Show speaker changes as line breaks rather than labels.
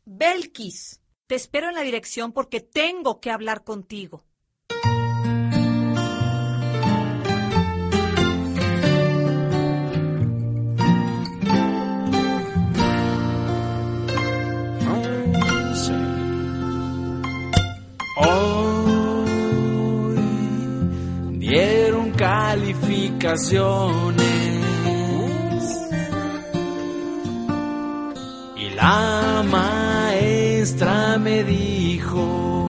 Belkis, te espero en la dirección porque tengo que hablar contigo.
Hoy dieron calificaciones y la maestra me dijo: